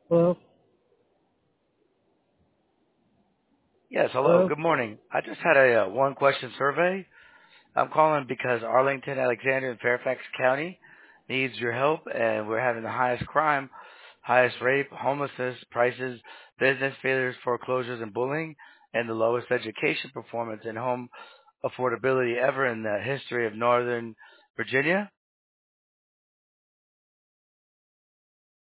Hello? Yes, hello. Hello? Good morning. I just had a one-question survey. I'm calling because Arlington, Alexander, and Fairfax County needs your help, and we're having the highest crime, highest rape, homelessness, prices, business failures, foreclosures, and bullying, and the lowest education performance and home affordability ever in the history of Northern Virginia.